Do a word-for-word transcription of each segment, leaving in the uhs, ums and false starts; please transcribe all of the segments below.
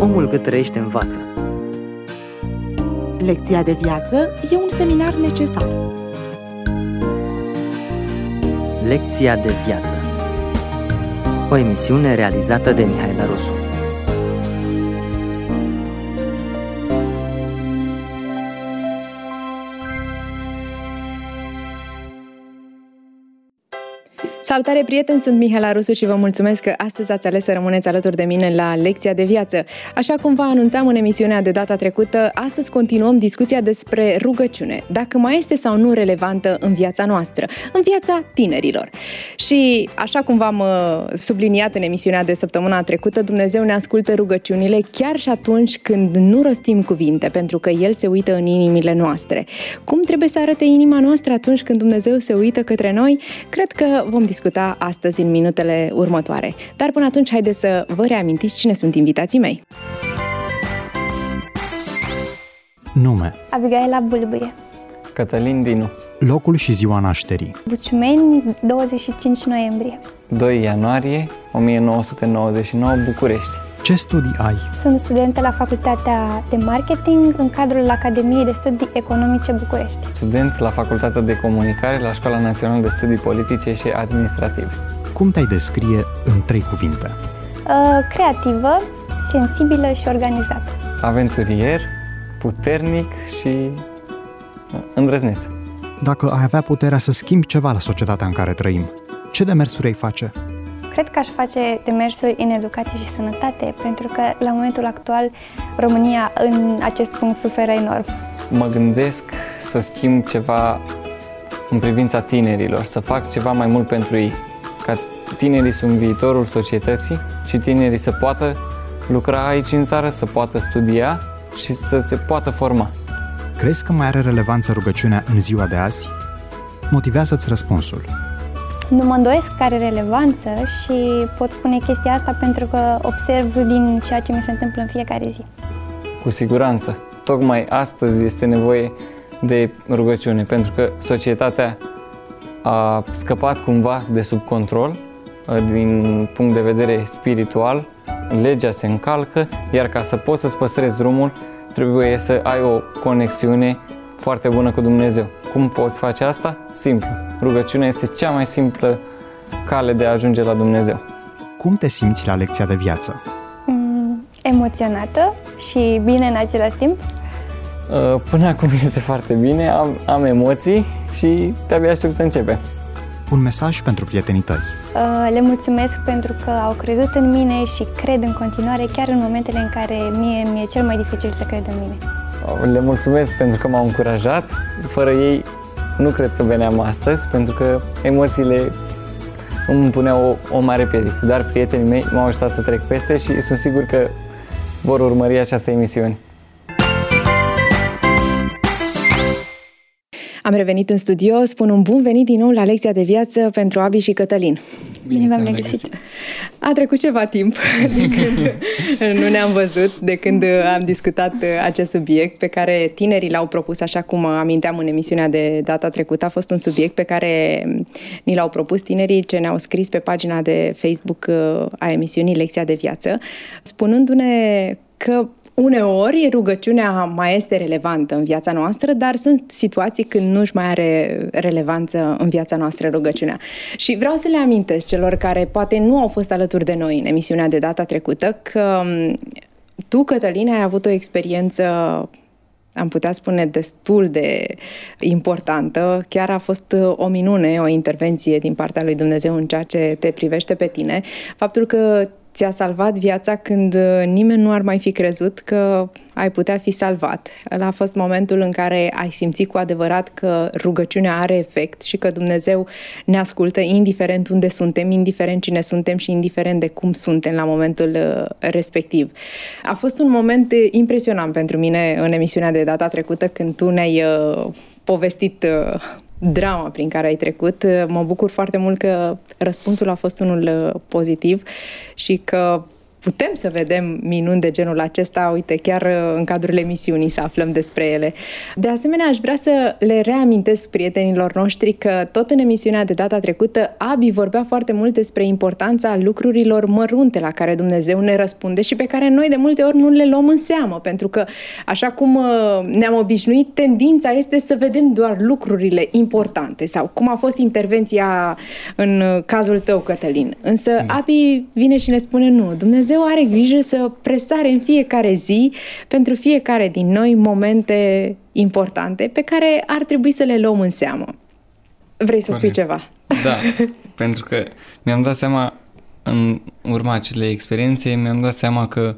Omul cât trăiește învață. Lecția de viață e un seminar necesar. Lecția de viață. O emisiune realizată de Mihaela Rusu. Salutare, prieteni! Sunt Mihaela Rusu și vă mulțumesc că astăzi ați ales să rămâneți alături de mine la Lecția de Viață. Așa cum vă anunțam în emisiunea de data trecută, astăzi continuăm discuția despre rugăciune, dacă mai este sau nu relevantă în viața noastră, în viața tinerilor. Și așa cum v-am subliniat în emisiunea de săptămâna trecută, Dumnezeu ne ascultă rugăciunile chiar și atunci când nu rostim cuvinte, pentru că El se uită în inimile noastre. Cum trebuie să arate inima noastră atunci când Dumnezeu se uită către noi? Cred că vom discuta discuta astăzi în minutele următoare. Dar până atunci, haideți să vă reamintiți cine sunt invitații mei. Nume: Abigaila Bulbuie. Cătălin Dinu. Locul și ziua nașterii: Buciumeni, douăzeci și cinci noiembrie. doi ianuarie o mie nouă sute nouăzeci și nouă, București. Ce studii ai? Sunt studentă la Facultatea de Marketing în cadrul Academiei de Studii Economice București. Student la Facultatea de Comunicare la Școala Națională de Studii Politice și Administrative. Cum te-ai descrie în trei cuvinte? Uh, creativă, sensibilă și organizată. Aventurier, puternic și îndrăzneț. Dacă ai avea puterea să schimbi ceva la societatea în care trăim, ce demersuri ai face? Cred că aș face demersuri în educație și sănătate, pentru că la momentul actual România în acest punct suferă enorm. Mă gândesc să schimb ceva în privința tinerilor, să fac ceva mai mult pentru ei, ca tinerii sunt viitorul societății și tinerii să poată lucra aici în țară, să poată studia și să se poată forma. Crezi că mai are relevanță rugăciunea în ziua de azi? Motivează-ți răspunsul. Nu mă îndoiesc că are relevanță și pot spune chestia asta pentru că observ din ceea ce mi se întâmplă în fiecare zi. Cu siguranță. Tocmai astăzi este nevoie de rugăciune, pentru că societatea a scăpat cumva de sub control din punct de vedere spiritual, legea se încalcă, iar ca să poți să-ți păstrezi drumul, trebuie să ai o conexiune foarte bună cu Dumnezeu. Cum poți face asta? Simplu. Rugăciunea este cea mai simplă cale de a ajunge la Dumnezeu. Cum te simți la lecția de viață? Mm, emoționată și bine în același timp. Până acum este foarte bine, am, am emoții și de-abia aștept să începem. Un mesaj pentru prietenii tăi. Le mulțumesc pentru că au crezut în mine și cred în continuare, chiar în momentele în care mie mi-e cel mai dificil să cred în mine. Le mulțumesc pentru că m-au încurajat. Fără ei nu cred că veneam astăzi, pentru că emoțiile îmi puneau o, o mare piedică. Dar prietenii mei m-au ajutat să trec peste și sunt sigur că vor urmări această emisiune. Am revenit în studio, spun un bun venit din nou la Lecția de Viață pentru Abi și Cătălin. Bine v-am regăsit! A trecut ceva timp de când nu ne-am văzut, de când am discutat acest subiect pe care tinerii l-au propus, așa cum aminteam în emisiunea de data trecută. A fost un subiect pe care ni l-au propus tinerii ce ne-au scris pe pagina de Facebook a emisiunii Lecția de Viață, spunându-ne că uneori rugăciunea mai este relevantă în viața noastră, dar sunt situații când nu-și mai are relevanță în viața noastră rugăciunea. Și vreau să le amintesc celor care poate nu au fost alături de noi în emisiunea de data trecută că tu, Cătălin, ai avut o experiență, am putea spune, destul de importantă. Chiar a fost o minune, o intervenție din partea lui Dumnezeu în ceea ce te privește pe tine. Faptul că ți-a salvat viața când nimeni nu ar mai fi crezut că ai putea fi salvat. Ăla a fost momentul în care ai simțit cu adevărat că rugăciunea are efect și că Dumnezeu ne ascultă indiferent unde suntem, indiferent cine suntem și indiferent de cum suntem la momentul respectiv. A fost un moment impresionant pentru mine în emisiunea de data trecută când tu ne-ai povestit drama prin care ai trecut. Mă bucur foarte mult că răspunsul a fost unul pozitiv și că putem să vedem minuni de genul acesta, uite, chiar în cadrul emisiunii să aflăm despre ele. De asemenea, aș vrea să le reamintesc prietenilor noștri că tot în emisiunea de data trecută, Abi vorbea foarte mult despre importanța lucrurilor mărunte la care Dumnezeu ne răspunde și pe care noi de multe ori nu le luăm în seamă, pentru că, așa cum ne-am obișnuit, tendința este să vedem doar lucrurile importante sau cum a fost intervenția în cazul tău, Cătălin. Însă da. Abi vine și ne spune nu, Dumnezeu are grijă să presare în fiecare zi pentru fiecare din noi momente importante pe care ar trebui să le luăm în seamă. Vrei să Corect. Spui ceva? Da, pentru că mi-am dat seama în urma acelei experiențe, mi-am dat seama că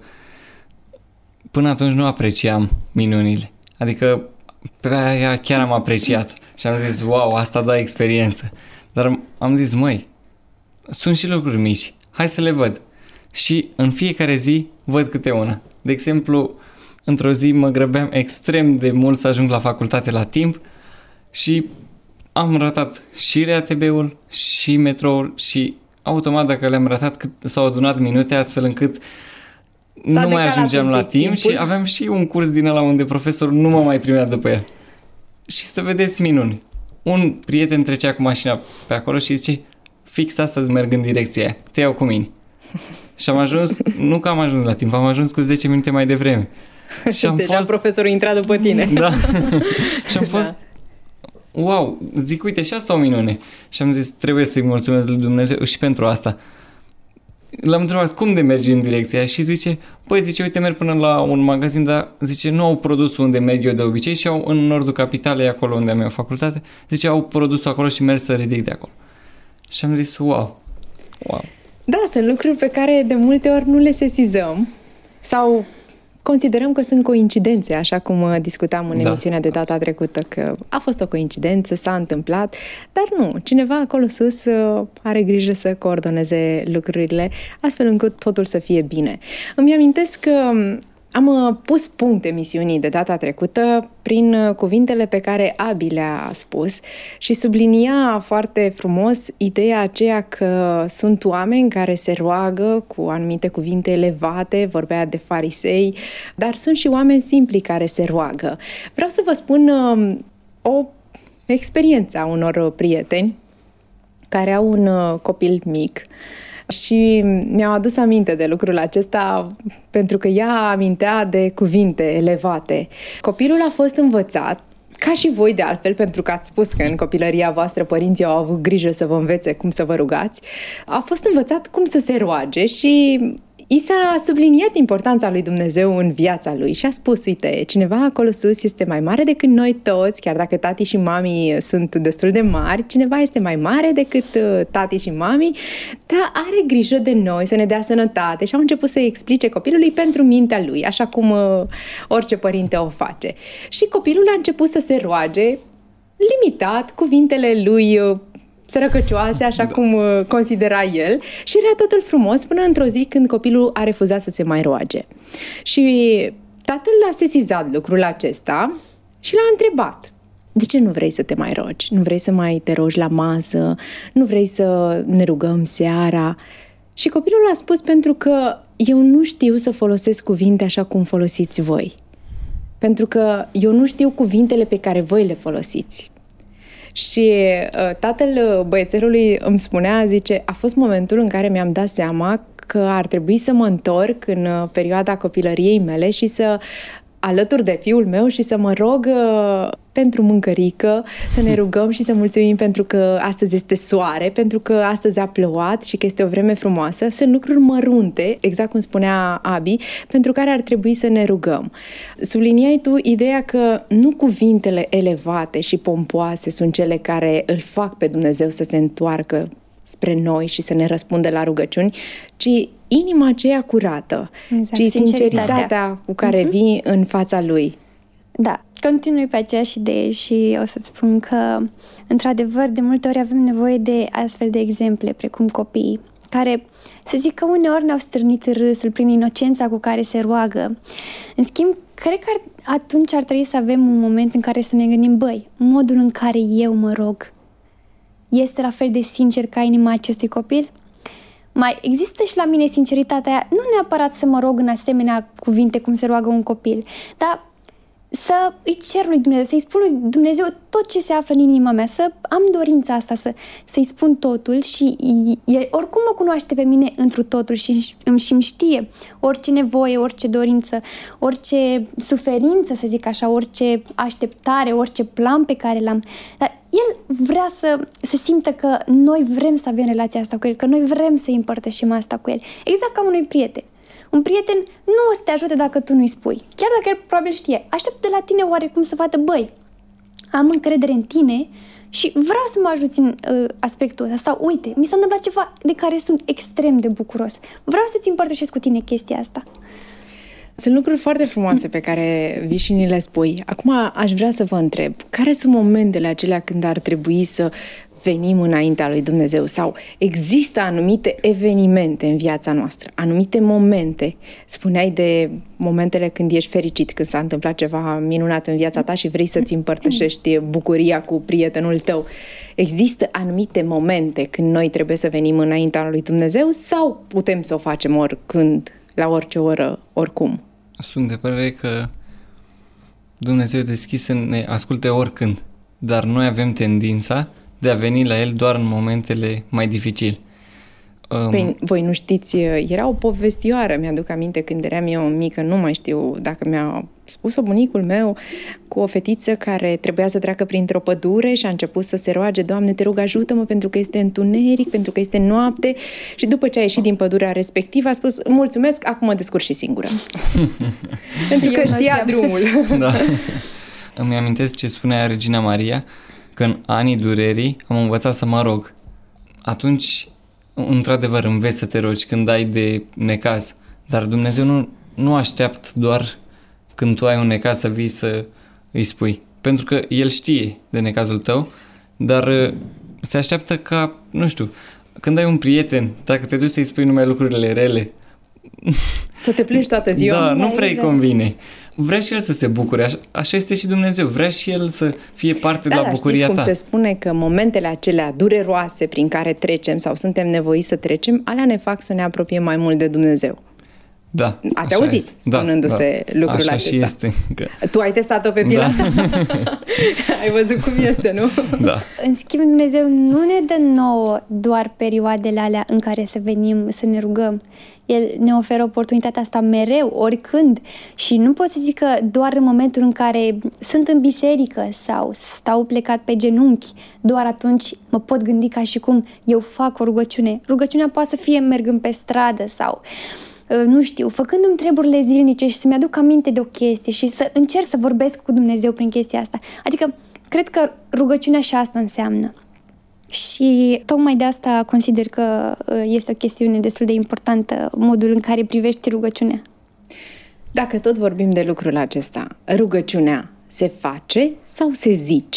până atunci nu apreciam minunile. Adică pe aia chiar am apreciat și am zis, wow, asta da experiență. Dar am zis, măi, sunt și lucruri mici, hai să le văd. Și în fiecare zi văd câte una. De exemplu, într-o zi mă grăbeam extrem de mult să ajung la facultate la timp și am ratat și R A T B-ul și metroul și automat dacă le-am ratat cât, s-au adunat minute astfel încât S-a nu mai ajungeam la timp timpul. Și aveam și un curs din ăla unde profesorul nu mă mai primea după el. Și să vedeți minuni. Un prieten trecea cu mașina pe acolo și zice, fix astăzi merg în direcția aia, te iau cu mine. Și am ajuns, nu că am ajuns la timp, am ajuns cu zece minute mai devreme. Și am Deja fost... profesorul intra după tine. Da. Și am fost, da. wow, zic, uite, și asta o minune. Și am zis, trebuie să-i mulțumesc lui Dumnezeu și pentru asta. L-am întrebat, cum de mergi în direcția aia? Și zice, păi, zice, uite, merg până la un magazin, dar, zice, nu au produsul unde merg eu de obicei și au în nordul capitalei, acolo unde am eu facultate, zice, au produsul acolo și merg să ridic de acolo. Și am zis, wow, wow. Da, sunt lucruri pe care de multe ori nu le sesizăm sau considerăm că sunt coincidențe, așa cum discutam în da. emisiunea de data trecută, că a fost o coincidență, s-a întâmplat, dar nu, cineva acolo sus are grijă să coordoneze lucrurile astfel încât totul să fie bine. Îmi amintesc că am pus punct emisiunii de data trecută prin cuvintele pe care Abi le-a spus și sublinia foarte frumos ideea aceea că sunt oameni care se roagă cu anumite cuvinte elevate, vorbea de farisei, dar sunt și oameni simpli care se roagă. Vreau să vă spun o experiență a unor prieteni care au un copil mic. Și mi-au adus aminte de lucrul acesta pentru că ea amintea de cuvinte elevate. Copilul a fost învățat, ca și voi de altfel, pentru că ați spus că în copilăria voastră părinții au avut grijă să vă învețe cum să vă rugați, a fost învățat cum să se roage și i s-a subliniat importanța lui Dumnezeu în viața lui și a spus, uite, cineva acolo sus este mai mare decât noi toți, chiar dacă tati și mami sunt destul de mari, cineva este mai mare decât tati și mami, dar are grijă de noi, să ne dea sănătate și au început să-i explice copilului pentru mintea lui, așa cum uh, orice părinte o face. Și copilul a început să se roage, limitat, cuvintele lui uh, sărăcăcioase, așa cum considera el, și era totul frumos până într-o zi când copilul a refuzat să se mai roage. Și tatăl a sesizat lucrul acesta și l-a întrebat, de ce nu vrei să te mai rogi? Nu vrei să mai te rogi la masă? Nu vrei să ne rugăm seara? Și copilul a spus, pentru că eu nu știu să folosesc cuvinte așa cum folosiți voi. Pentru că eu nu știu cuvintele pe care voi le folosiți. Și uh, tatăl băiețelului îmi spunea, zice, a fost momentul în care mi-am dat seama că ar trebui să mă întorc în uh, perioada copilăriei mele și să alături de fiul meu și să mă rog uh, pentru mâncărică, să ne rugăm și să mulțumim pentru că astăzi este soare, pentru că astăzi a plouat și că este o vreme frumoasă. Sunt lucruri mărunte, exact cum spunea Abi, pentru care ar trebui să ne rugăm. Subliniai tu ideea că nu cuvintele elevate și pompoase sunt cele care îl fac pe Dumnezeu să se întoarcă spre noi și să ne răspundă la rugăciuni, ci inima aceea curată, exact, ci sinceritatea cu care uh-huh. vii în fața Lui. Da, continui pe aceeași idee și o să-ți spun că, într-adevăr, de multe ori avem nevoie de astfel de exemple, precum copiii, care, să zic că uneori ne-au stârnit râsul prin inocența cu care se roagă. În schimb, cred că ar, atunci ar trebui să avem un moment în care să ne gândim, băi, modul în care eu mă rog este la fel de sincer ca inima acestui copil? mai există și la mine sinceritatea aia, nu neapărat să mă rog în asemenea cuvinte cum se roagă un copil, dar să îi cer lui Dumnezeu, să-i spun lui Dumnezeu tot ce se află în inima mea, să am dorința asta, să, să-i spun totul și el oricum mă cunoaște pe mine întru totul și îmi, și îmi știe orice nevoie, orice dorință, orice suferință, să zic așa, orice așteptare, orice plan pe care l-am. Dar el vrea să, să simtă că noi vrem să avem relația asta cu el, că noi vrem să împărtășim asta cu el. Exact ca unui prieten. Un prieten nu o să te ajute dacă tu nu-i spui. Chiar dacă el probabil știe. Așteaptă de la tine oarecum să vadă, băi, am încredere în tine și vreau să mă ajuți în uh, aspectul ăsta. Sau, uite, mi s-a întâmplat ceva de care sunt extrem de bucuros. Vreau să-ți împărtășesc cu tine chestia asta. Sunt lucruri foarte frumoase pe care vii și ni le spui. Acum aș vrea să vă întreb, care sunt momentele acelea când ar trebui să venim înaintea lui Dumnezeu sau există anumite evenimente în viața noastră, anumite momente. Spuneai de momentele când ești fericit, când s-a întâmplat ceva minunat în viața ta și vrei să-ți împărtășești bucuria cu prietenul tău. Există anumite momente când noi trebuie să venim înaintea lui Dumnezeu sau putem să o facem oricând, la orice oră, oricum? Sunt de părere că Dumnezeu e deschis să ne asculte oricând, dar noi avem tendința de a veni la el doar în momentele mai dificile. Păi, voi nu știți, era o povestioară, mi-aduc aminte când eram eu mică, nu mai știu dacă mi-a spus-o bunicul meu, cu o fetiță care trebuia să treacă printr-o pădure și a început să se roage, Doamne, te rog, ajută-mă pentru că este întuneric, pentru că este noapte, și după ce a ieșit din pădurea respectivă a spus, mulțumesc, acum mă descurc și singură. Pentru că știa drumul. Da. Îmi amintesc ce spunea Regina Maria, că în anii durerii am învățat să mă rog. Atunci, într-adevăr, înveți să te rogi când ai de necaz, dar Dumnezeu nu, nu așteaptă doar când tu ai un necaz să vii să îi spui. Pentru că El știe de necazul tău, dar se așteaptă ca, nu știu, când ai un prieten, dacă te duci să-i spui numai lucrurile rele, să te plângi toată ziua. Da, nu prea-i convine. Vrea și El să se bucure, așa, așa este și Dumnezeu, vrea și El să fie parte da, de la bucuria știți ta. Cum se spune că momentele acelea dureroase prin care trecem sau suntem nevoiți să trecem, alea ne fac să ne apropiem mai mult de Dumnezeu. Da. Ați auzit este. spunându-se da, da. lucrul așa acesta. Și este. Că... Tu ai testat-o pe pielea da. Ai văzut cum este, nu? Da. În schimb, Dumnezeu nu ne dă nouă doar perioadele alea în care să venim să ne rugăm. El ne oferă oportunitatea asta mereu, oricând. Și nu pot să zic că doar în momentul în care sunt în biserică sau stau plecat pe genunchi, doar atunci mă pot gândi ca și cum eu fac o rugăciune. Rugăciunea poate să fie mergând pe stradă sau, nu știu, făcându-mi treburile zilnice și să-mi aduc aminte de o chestie și să încerc să vorbesc cu Dumnezeu prin chestia asta. Adică, cred că rugăciunea și asta înseamnă. Și tocmai de asta consider că este o chestiune destul de importantă, modul în care privești rugăciunea. Dacă tot vorbim de lucrul acesta, rugăciunea se face sau se zice?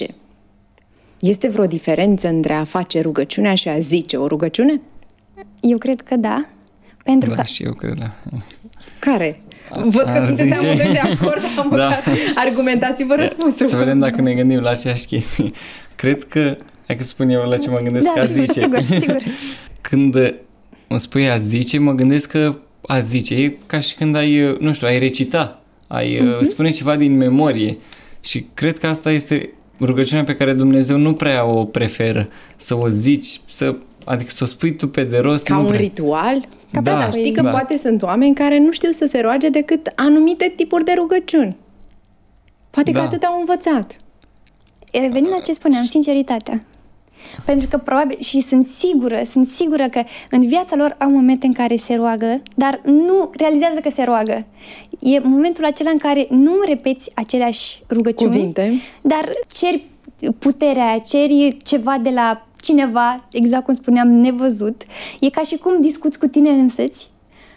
Este vreo diferență între a face rugăciunea și a zice o rugăciune? Eu cred că da. Pentru da, că... și eu cred, da. Care? Văd că sunteți amândoi de acord, da. Argumentați-vă răspunsul. Să vedem dacă ne gândim la aceeași chestie. Cred că, hai că spun eu la ce mă gândesc, da, a zice. Sigur, sigur. Când îmi spui a zice, mă gândesc că a zice e ca și când ai, nu știu, ai recita, ai uh-huh. spune ceva din memorie. Și cred că asta este rugăciunea pe care Dumnezeu nu prea o preferă. Să o zici, să, adică să o spui tu pe de rost. Ca nu un prea. ritual? Da, da, știi că da. poate sunt oameni care nu știu să se roage decât anumite tipuri de rugăciuni. Poate da. că atât au învățat. Revenind la ce spuneam, sinceritatea. Pentru că probabil, și sunt sigură, sunt sigură că în viața lor au momente în care se roagă, dar nu realizează că se roagă. E momentul acela în care nu repeți aceleași rugăciuni, cuvinte, dar ceri puterea, ceri ceva de la cineva, exact cum spuneam, nevăzut. E ca și cum discuți cu tine însăți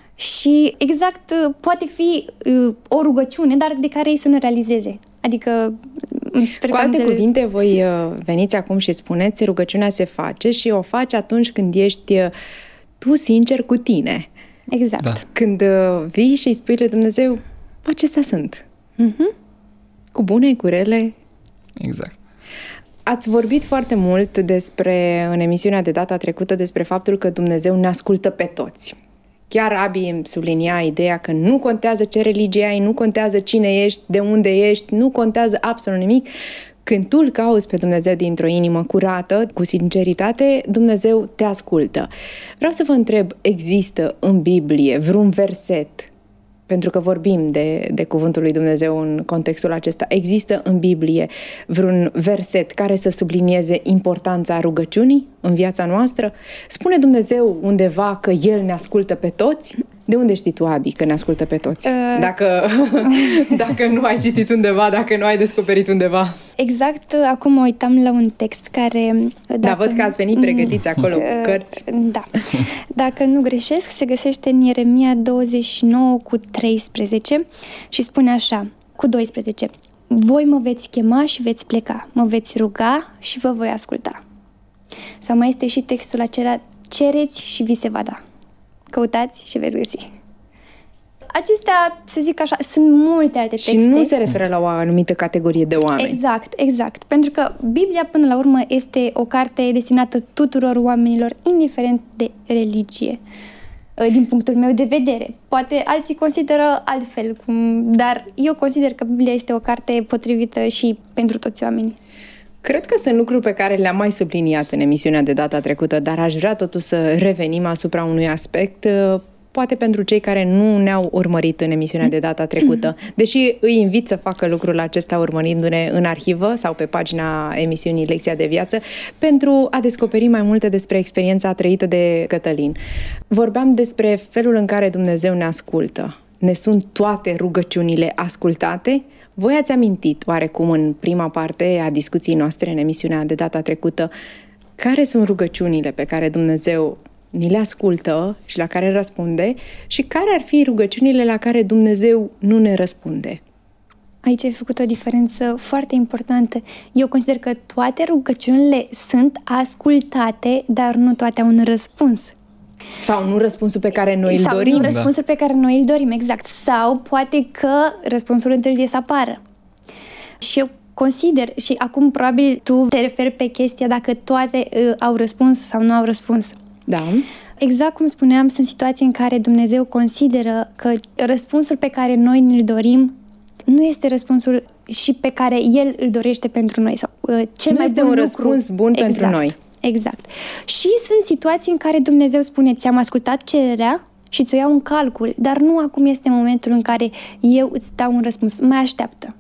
și exact poate fi uh, o rugăciune, dar de care ei să nu realizeze. Adică, cu alte cuvinte, voi veniți acum și spuneți, rugăciunea se face și o faci atunci când ești tu sincer cu tine. Exact. Da. Când vii și îi spui lui Dumnezeu, acestea sunt. Uh-huh. Cu bune, cu rele. Exact. Ați vorbit foarte mult despre, în emisiunea de data trecută, despre faptul că Dumnezeu ne ascultă pe toți. Chiar Abi îmi sublinia ideea că nu contează ce religie ai, nu contează cine ești, de unde ești, nu contează absolut nimic. Când tu îl cauți pe Dumnezeu dintr-o inimă curată, cu sinceritate, Dumnezeu te ascultă. Vreau să vă întreb, există în Biblie vreun verset, pentru că vorbim de, de cuvântul lui Dumnezeu în contextul acesta, există în Biblie vreun verset care să sublinieze importanța rugăciunii în viața noastră? Spune Dumnezeu undeva că El ne ascultă pe toți? De unde știi tu, Abi, că ne ascultă pe toți? Uh... Dacă, dacă nu ai citit undeva, dacă nu ai descoperit undeva. Exact, acum mă uitam la un text care... Dacă... Da, văd că ați venit pregătiți acolo cu cărți. Da. Dacă nu greșesc, se găsește în Ieremia douăzeci și nouă cu treisprezece și spune așa, cu doisprezece. Voi mă veți chema și veți pleca, mă veți ruga și vă voi asculta. Sau mai este și textul acela, cereți și vi se va da. Căutați și veți găsi. Acestea, să zic așa, sunt multe alte texte. Și nu se referă la o anumită categorie de oameni. Exact, exact. Pentru că Biblia, până la urmă, este o carte destinată tuturor oamenilor, indiferent de religie. Din punctul meu de vedere. Poate alții consideră altfel, dar eu consider că Biblia este o carte potrivită și pentru toți oamenii. Cred că sunt lucruri pe care le-am mai subliniat în emisiunea de data trecută, dar aș vrea totuși să revenim asupra unui aspect, poate pentru cei care nu ne-au urmărit în emisiunea de data trecută. Deși îi invit să facă lucrul acesta urmărindu-ne în arhivă sau pe pagina emisiunii Lecția de Viață, pentru a descoperi mai multe despre experiența trăită de Cătălin. Vorbeam despre felul în care Dumnezeu ne ascultă. Ne sunt toate rugăciunile ascultate? Voi ați amintit, oarecum, în prima parte a discuției noastre în emisiunea de data trecută, care sunt rugăciunile pe care Dumnezeu ni le ascultă și la care răspunde și care ar fi rugăciunile la care Dumnezeu nu ne răspunde? Aici ai făcut o diferență foarte importantă. Eu consider că toate rugăciunile sunt ascultate, dar nu toate au un răspuns. Sau nu răspunsul pe care noi îl Sau dorim. nu răspunsul da. pe care noi îl dorim, exact. Sau poate că răspunsul întârzie să apară. Și eu consider, și acum probabil tu te referi pe chestia dacă toate uh, au răspuns sau nu au răspuns. Da. Exact cum spuneam, sunt situații în care Dumnezeu consideră că răspunsul pe care noi îl dorim nu este răspunsul și pe care El îl dorește pentru noi. Sau, uh, cel nu mai este bun un lucru. răspuns bun exact. pentru noi. Exact. Și sunt situații în care Dumnezeu spune, ți-am ascultat cererea și ți-o iau în calcul, dar nu acum este momentul în care eu îți dau un răspuns. Mai așteaptă.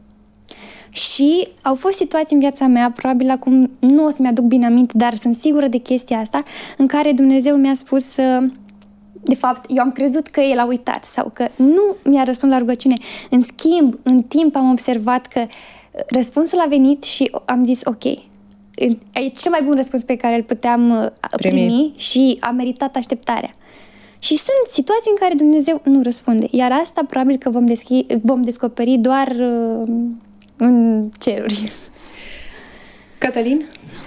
Și au fost situații în viața mea, probabil acum nu o să-mi aduc bine aminte, dar sunt sigură de chestia asta, în care Dumnezeu mi-a spus, de fapt, eu am crezut că El a uitat sau că nu mi-a răspuns la rugăciune. În schimb, în timp am observat că răspunsul a venit și am zis, ok, e cel mai bun răspuns pe care îl puteam primi, primi și a meritat așteptarea. Și sunt situații în care Dumnezeu nu răspunde, iar asta probabil că vom, deschi, vom descoperi doar uh, în ceruri. Cătălin?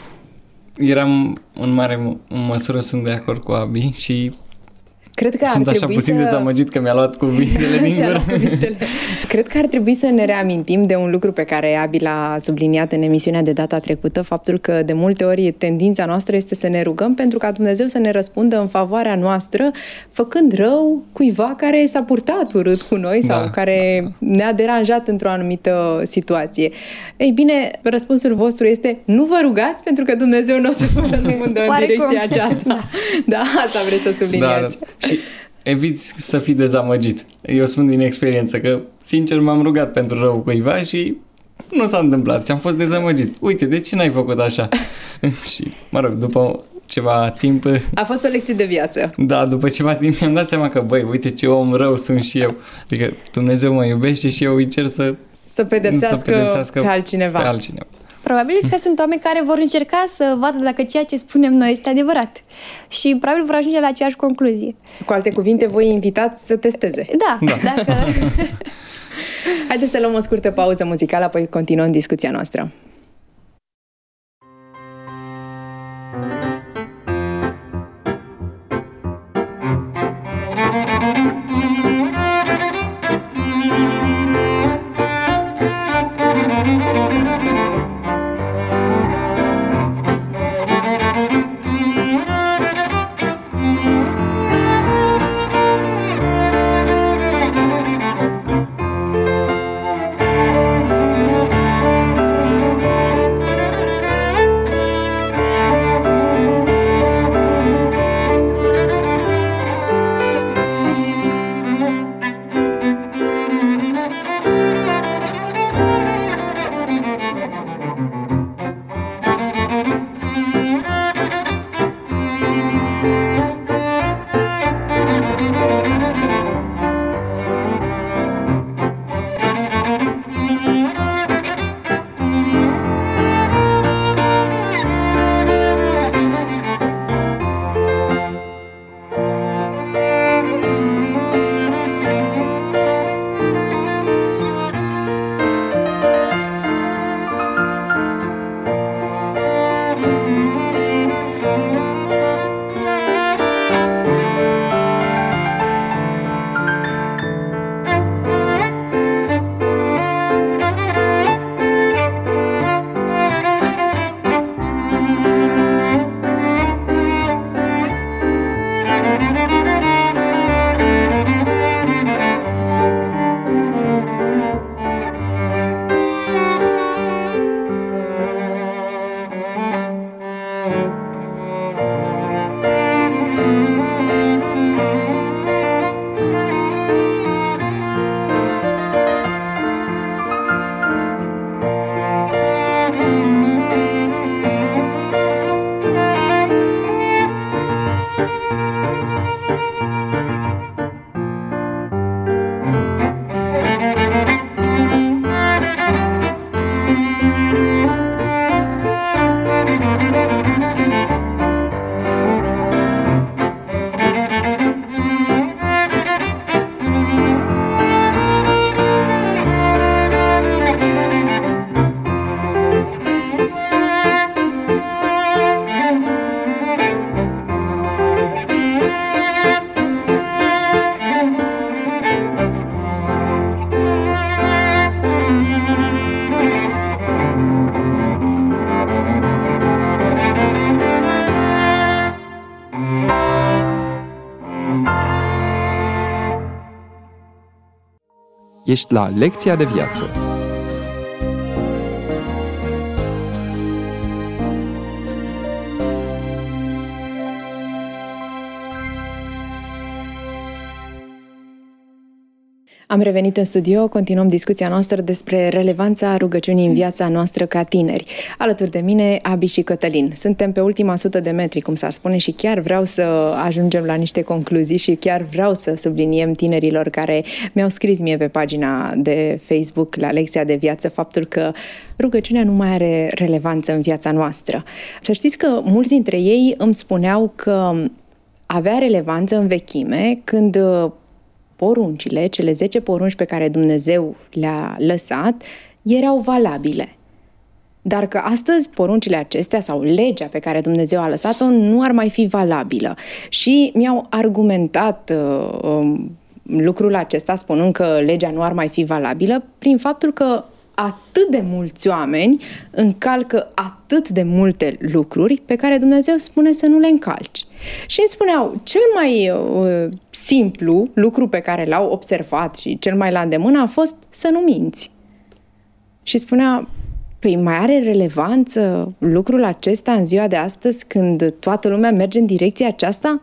Eram în mare măsură, sunt de acord cu Abi și Cred că sunt așa puțin să... dezamăgit că mi-a luat cuvintele din gură. Cred că ar trebui să ne reamintim de un lucru pe care Abi l-a subliniat în emisiunea de data trecută, faptul că de multe ori tendința noastră este să ne rugăm pentru ca Dumnezeu să ne răspundă în favoarea noastră, făcând rău cuiva care s-a purtat urât cu noi sau da. care ne-a deranjat într-o anumită situație. Ei bine, răspunsul vostru este nu vă rugați pentru că Dumnezeu nu o să vă răspundă în direcția aceasta. Da, asta vreți să subliniați. Da, da. Și eviți să fii dezamăgit. Eu spun din experiență că, sincer, m-am rugat pentru rău cuiva și nu s-a întâmplat și am fost dezamăgit. Uite, de ce n-ai făcut așa? Și, mă rog, după ceva timp... A fost o lecție de viață. Da, după ceva timp mi-am dat seama că, băi, uite ce om rău sunt și eu. Adică Dumnezeu mă iubește și eu îi cer să... Să pedepsească, să pedepsească pe altcineva. Pe altcineva. Probabil că sunt oameni care vor încerca să vadă dacă ceea ce spunem noi este adevărat. Și probabil vor ajunge la aceeași concluzie. Cu alte cuvinte, voi invitați să testeze. Da, da. Dacă... Haideți să luăm o scurtă pauză muzicală, apoi continuăm discuția noastră. Ești la Lecția de Viață. Am revenit în studio, continuăm discuția noastră despre relevanța rugăciunii în viața noastră ca tineri. Alături de mine, Abi și Cătălin. Suntem pe ultima sută de metri, cum s-ar spune, și chiar vreau să ajungem la niște concluzii și chiar vreau să subliniem tinerilor care mi-au scris mie pe pagina de Facebook la Lecția de Viață faptul că rugăciunea nu mai are relevanță în viața noastră. Să știți că mulți dintre ei îmi spuneau că avea relevanță în vechime când poruncile, cele zece porunci pe care Dumnezeu le-a lăsat, erau valabile. Dar că astăzi poruncile acestea sau legea pe care Dumnezeu a lăsat-o nu ar mai fi valabilă. Și mi-au argumentat uh, um, lucrul acesta spunând că legea nu ar mai fi valabilă prin faptul că atât de mulți oameni încalcă atât de multe lucruri pe care Dumnezeu spune să nu le încalci. Și îmi spuneau, cel mai uh, simplu lucru pe care l-au observat și cel mai la îndemână a fost să nu minți. Și spunea, păi mai are relevanță lucrul acesta în ziua de astăzi când toată lumea merge în direcția aceasta?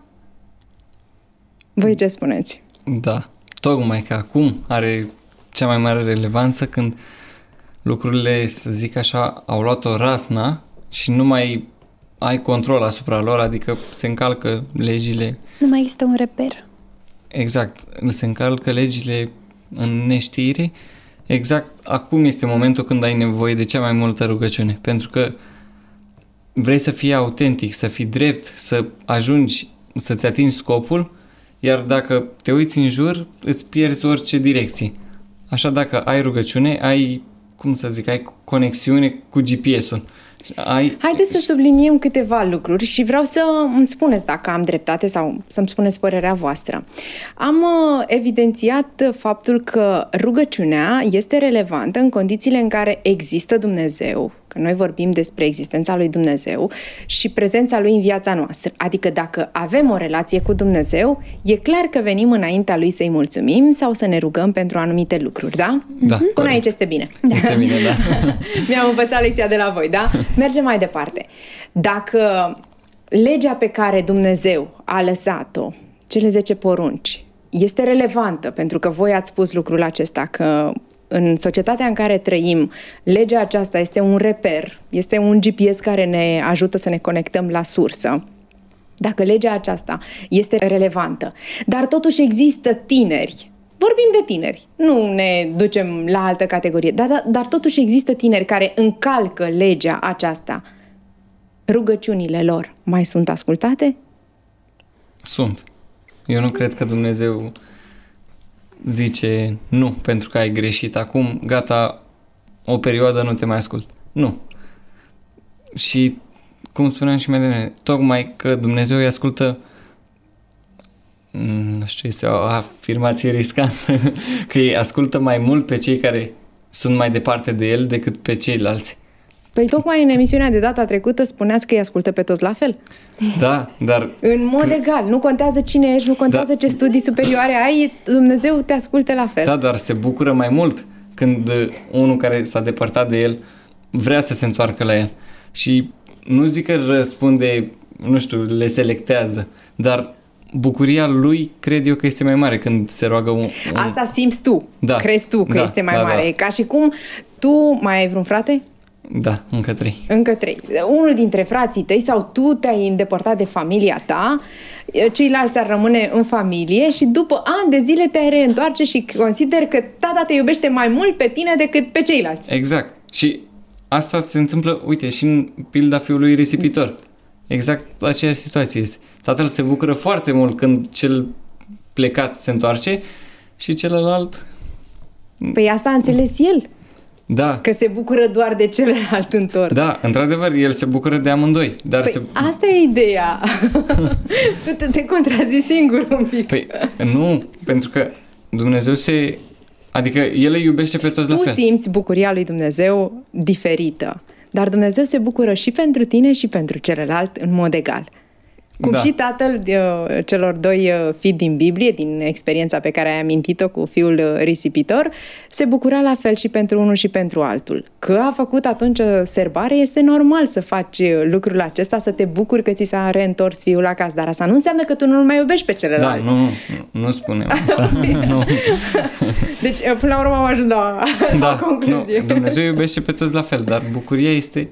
Voi ce spuneți? Da, tocmai că acum are cea mai mare relevanță când lucrurile, să zic așa, au luat o rasna și nu mai ai control asupra lor, adică se încalcă legile. Nu mai există un reper. Exact, se încalcă legile în neștire. Exact, acum este momentul când ai nevoie de cea mai multă rugăciune, pentru că vrei să fii autentic, să fii drept, să ajungi, să-ți atingi scopul, iar dacă te uiți în jur, îți pierzi orice direcție. Așa, dacă ai rugăciune, ai, cum să zic, ai conexiune cu G P S-ul. Ai... Haideți să subliniem câteva lucruri și vreau să îmi spuneți dacă am dreptate sau să-mi spuneți părerea voastră. Am uh, evidențiat faptul că rugăciunea este relevantă în condițiile în care există Dumnezeu, că noi vorbim despre existența lui Dumnezeu și prezența lui în viața noastră. Adică dacă avem o relație cu Dumnezeu, e clar că venim înaintea lui să-i mulțumim sau să ne rugăm pentru anumite lucruri, da? Da. Până corect. Aici este bine. Este bine, da. Mi-am învățat lecția de la voi, da? Mergem mai departe. Dacă legea pe care Dumnezeu a lăsat-o, cele zece porunci, este relevantă, pentru că voi ați spus lucrul acesta, că în societatea în care trăim, legea aceasta este un reper, este un G P S care ne ajută să ne conectăm la sursă. Dacă legea aceasta este relevantă, dar totuși există tineri, vorbim de tineri, nu ne ducem la altă categorie, dar, dar totuși există tineri care încalcă legea aceasta, rugăciunile lor mai sunt ascultate? Sunt. Eu nu cred că Dumnezeu zice nu, pentru că ai greșit acum, gata, o perioadă nu te mai ascult. Nu. Și, cum spuneam și mai devreme, tocmai că Dumnezeu îi ascultă, nu știu, este o afirmație riscantă, că îi ascultă mai mult pe cei care sunt mai departe de El decât pe ceilalți. Păi tocmai în emisiunea de data trecută spuneați că îi ascultă pe toți la fel. Da, dar... În mod că... egal. Nu contează cine ești, nu contează da. Ce studii superioare ai, Dumnezeu te ascultă la fel. Da, dar se bucură mai mult când unul care s-a depărtat de El vrea să se întoarcă la El. Și nu zic că răspunde, nu știu, le selectează, dar bucuria lui cred eu că este mai mare când se roagă un... un... Asta simți tu. Da. Crezi tu că da, este mai da, mare. Da. Ca și cum tu mai ai vreun frate? Da, încă trei. Încă trei. Unul dintre frații tăi sau tu te-ai îndepărtat de familia ta, ceilalți ar rămâne în familie și după ani de zile te-ai reîntoarce și consider că tata te iubește mai mult pe tine decât pe ceilalți. Exact. Și asta se întâmplă, uite, și în pilda fiului risipitor. Exact aceeași situație este. Tatăl se bucură foarte mult când cel plecat se întoarce și celălalt... Păi asta a înțeles el. Da. Că se bucură doar de celălalt întors. Da, într-adevăr, el se bucură de amândoi. Dar păi se... asta e ideea. Tu te, te contrazici singur un pic. Păi nu, pentru că Dumnezeu se... Adică El îi iubește pe toți tu la fel. Tu simți bucuria lui Dumnezeu diferită. Dar Dumnezeu se bucură și pentru tine și pentru celălalt în mod egal. Cum da. și tatăl uh, celor doi uh, fii din Biblie, din experiența pe care ai amintit-o cu fiul uh, risipitor, se bucura la fel și pentru unul și pentru altul. Că a făcut atunci o serbare, este normal să faci uh, lucrul acesta, să te bucuri că ți s-a reîntors fiul acasă, dar asta nu înseamnă că tu nu-l mai iubești pe celălalt. Da, nu, nu, nu spunem asta. Nu. Deci, uh, până la urmă am ajuns la, da, la concluzie. Nu, Dumnezeu iubește pe toți la fel, dar bucuria este...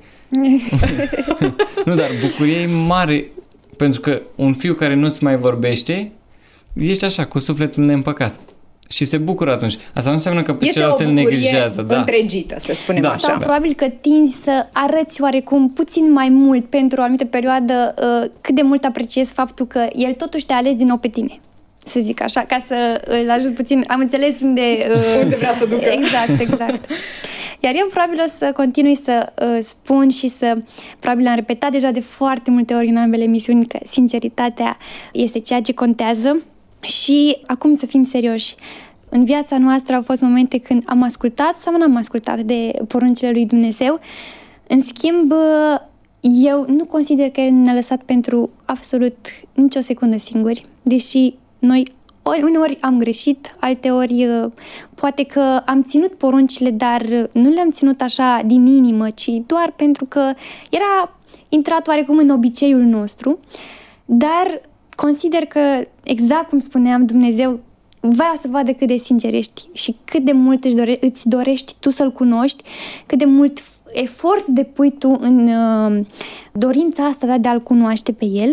nu, dar bucuria e mare, pentru că un fiu care nu-ți mai vorbește, ești așa, cu sufletul neîmpăcat. Și se bucură atunci. Asta nu înseamnă că pe este celălalt îl neglijează. Da. întregită, să spunem da, așa. Sau da. probabil că tinzi să arăți oarecum puțin mai mult pentru o anumită perioadă uh, cât de mult apreciezi faptul că el totuși te-a ales din nou pe tine. Să zic așa, ca să îl ajut puțin. Am înțeles unde... Uh, unde vrea să ducă. Exact, exact. Iar eu probabil o să continui să uh, spun și să... Probabil am repetat deja de foarte multe ori în ambele emisiuni că sinceritatea este ceea ce contează. Și acum să fim serioși. În viața noastră au fost momente când am ascultat sau nu am ascultat de poruncile lui Dumnezeu. În schimb, eu nu consider că El ne-a lăsat pentru absolut nicio secundă singuri, deși noi uneori am greșit, alteori poate că am ținut poruncile, dar nu le-am ținut așa din inimă, ci doar pentru că era intrat oarecum în obiceiul nostru. Dar consider că, exact cum spuneam, Dumnezeu vrea să vadă cât de sincer ești și cât de mult îți, dore- îți dorești tu să-L cunoști, cât de mult efort depui tu în uh, dorința asta, da, de a-L cunoaște pe El.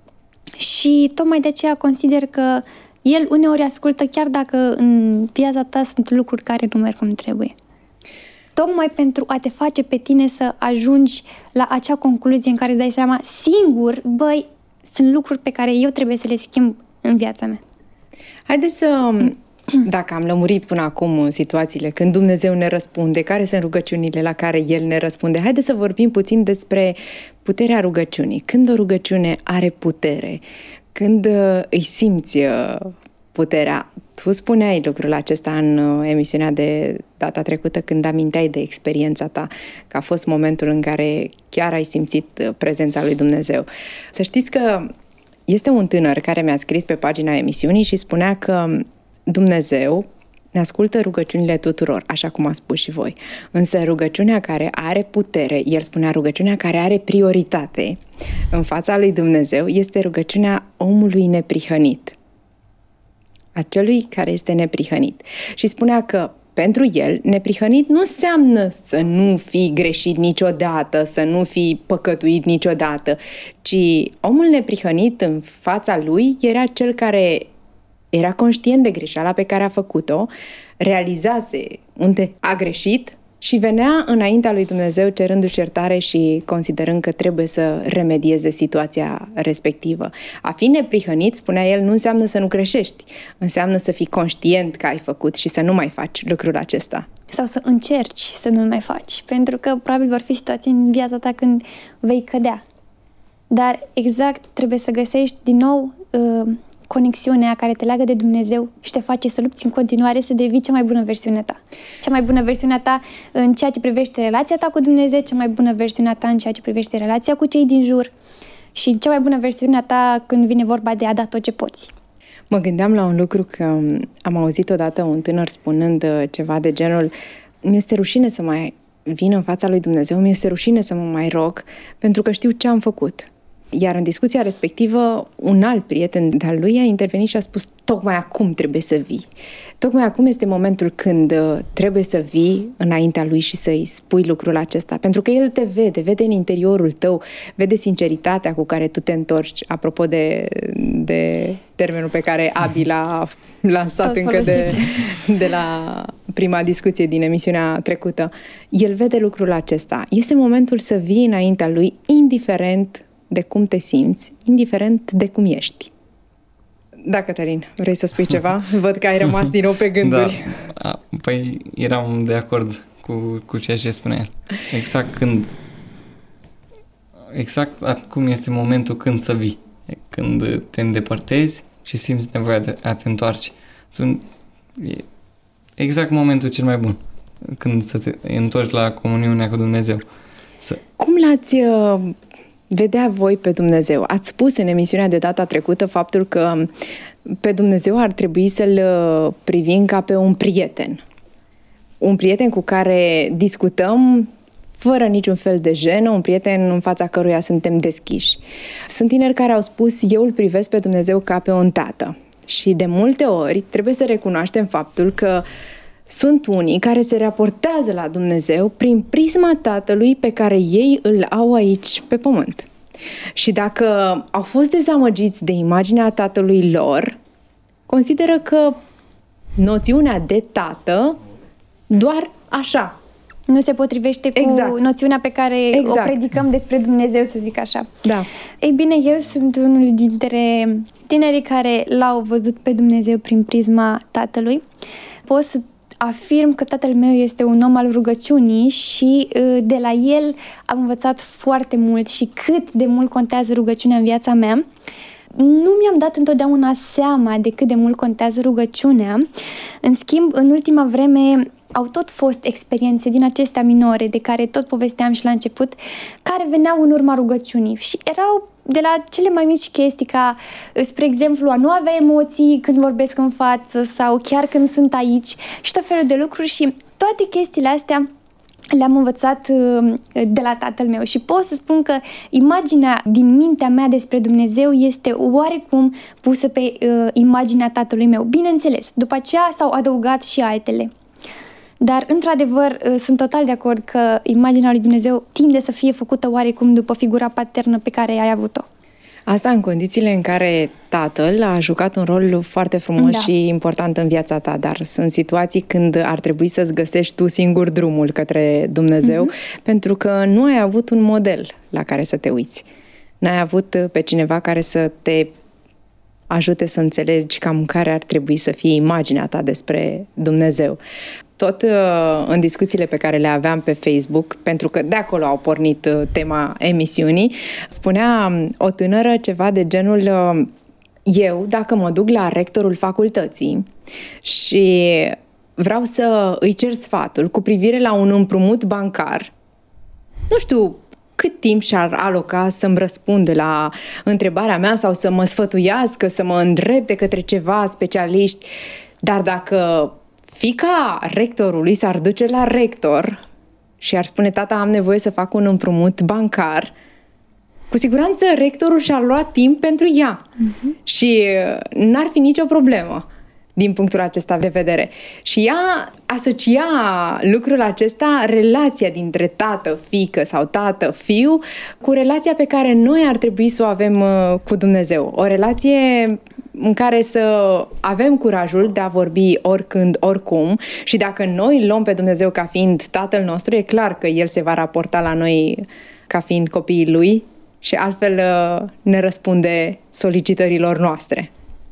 Și tocmai de aceea consider că El uneori ascultă, chiar dacă în viața ta sunt lucruri care nu merg cum trebuie. Tocmai pentru a te face pe tine să ajungi la acea concluzie în care îți dai seama singur, băi, sunt lucruri pe care eu trebuie să le schimb în viața mea. Haideți să, dacă am lămurit până acum situațiile când Dumnezeu ne răspunde, care sunt rugăciunile la care El ne răspunde, haideți să vorbim puțin despre puterea rugăciunii. Când o rugăciune are putere, când îi simți puterea. Tu spuneai lucrul acesta în emisiunea de data trecută când aminteai de experiența ta, că a fost momentul în care chiar ai simțit prezența lui Dumnezeu. Să știți că este un tânăr care mi-a scris pe pagina emisiunii și spunea că Dumnezeu ne ascultă rugăciunile tuturor, așa cum a spus și voi. Însă rugăciunea care are putere, el spunea rugăciunea care are prioritate în fața lui Dumnezeu, este rugăciunea omului neprihănit. Acelui care este neprihănit. Și spunea că pentru el, neprihănit nu înseamnă să nu fi greșit niciodată, să nu fi păcătuit niciodată, ci omul neprihănit în fața lui era cel care era conștient de greșeala pe care a făcut-o, realizase unde a greșit și venea înaintea lui Dumnezeu cerându-și iertare și considerând că trebuie să remedieze situația respectivă. A fi neprihănit, spunea el, nu înseamnă să nu greșești, înseamnă să fii conștient că ai făcut și să nu mai faci lucrul acesta. Sau să încerci să nu mai faci, pentru că probabil vor fi situații în viața ta când vei cădea. Dar exact trebuie să găsești din nou uh, conexiunea care te leagă de Dumnezeu și te face să lupți în continuare să devii cea mai bună versiune ta. Cea mai bună versiune ta în ceea ce privește relația ta cu Dumnezeu, cea mai bună versiune ta în ceea ce privește relația cu cei din jur și cea mai bună versiune ta când vine vorba de a da tot ce poți. Mă gândeam la un lucru că am auzit odată un tânăr spunând ceva de genul: mi-este rușine să mai vin în fața lui Dumnezeu, mi-este rușine să mă mai rog pentru că știu ce am făcut. Iar în discuția respectivă, un alt prieten de-al lui a intervenit și a spus: tocmai acum trebuie să vii. Tocmai acum este momentul când trebuie să vii înaintea lui și să-i spui lucrul acesta. Pentru că el te vede, vede în interiorul tău, vede sinceritatea cu care tu te întorci. Apropo de, de termenul pe care Abi l-a lansat Tot încă de, de la prima discuție din emisiunea trecută. El vede lucrul acesta. Este momentul să vii înaintea lui, indiferent de cum te simți, indiferent de cum ești. Da, Cătălin, vrei să spui ceva? Văd că ai rămas din nou pe gânduri. Da, păi eram de acord cu, cu ceea ce spunea el. Exact când, exact acum este momentul când să vii, când te îndepărtezi și simți nevoia de a te întoarce. E exact momentul cel mai bun, când să te întorci la comuniunea cu Dumnezeu. Să... Cum l-ați vedea voi pe Dumnezeu? Ați spus în emisiunea de data trecută faptul că pe Dumnezeu ar trebui să-L privim ca pe un prieten. Un prieten cu care discutăm fără niciun fel de jenă, un prieten în fața căruia suntem deschiși. Sunt tineri care au spus, eu îl privesc pe Dumnezeu ca pe un tată. Și de multe ori trebuie să recunoaștem faptul că sunt unii care se raportează la Dumnezeu prin prisma Tatălui pe care ei îl au aici pe pământ. Și dacă au fost dezamăgiți de imaginea Tatălui lor, consideră că noțiunea de tată doar așa nu se potrivește cu exact. noțiunea pe care exact. o predicăm despre Dumnezeu, să zic așa. Da. Ei bine, eu sunt unul dintre tinerii care l-au văzut pe Dumnezeu prin prisma Tatălui. Pot să afirm că tatăl meu este un om al rugăciunii și de la el am învățat foarte mult și cât de mult contează rugăciunea în viața mea. Nu mi-am dat întotdeauna seama de cât de mult contează rugăciunea. În schimb, în ultima vreme au tot fost experiențe din acestea minore, de care tot povesteam și la început, care veneau în urma rugăciunii și erau de la cele mai mici chestii, ca, spre exemplu, a nu avea emoții când vorbesc în față sau chiar când sunt aici și tot felul de lucruri și toate chestiile astea le-am învățat de la tatăl meu și pot să spun că imaginea din mintea mea despre Dumnezeu este oarecum pusă pe uh, imaginea tatălui meu. Bineînțeles, după aceea s-au adăugat și altele. Dar, într-adevăr, sunt total de acord că imaginea lui Dumnezeu tinde să fie făcută oarecum după figura paternă pe care ai avut-o. Asta în condițiile în care tatăl a jucat un rol foarte frumos da. și important în viața ta, dar sunt situații când ar trebui să-ți găsești tu singur drumul către Dumnezeu, mm-hmm. pentru că nu ai avut un model la care să te uiți. N-ai avut pe cineva care să te ajute să înțelegi cam care ar trebui să fie imaginea ta despre Dumnezeu. Tot uh, în discuțiile pe care le aveam pe Facebook, pentru că de acolo au pornit uh, tema emisiunii, spunea o tânără ceva de genul uh, eu, dacă mă duc la rectorul facultății și vreau să îi cer sfatul cu privire la un împrumut bancar, nu știu cât timp și-ar aloca să-mi răspundă la întrebarea mea sau să mă sfătuiască, să mă îndrepte către ceva specialiști, dar dacă fiica rectorului s-ar duce la rector și ar spune, tata, am nevoie să fac un împrumut bancar, cu siguranță rectorul și-ar lua timp pentru ea. Uh-huh. Și n-ar fi nicio problemă din punctul acesta de vedere. Și ea asocia lucrul acesta, relația dintre tată-fiică sau tată-fiu, cu relația pe care noi ar trebui să o avem cu Dumnezeu. O relație în care să avem curajul de a vorbi oricând, oricum, și dacă noi îl luăm pe Dumnezeu ca fiind Tatăl nostru, e clar că El se va raporta la noi ca fiind copiii Lui și altfel ne răspunde solicitărilor noastre.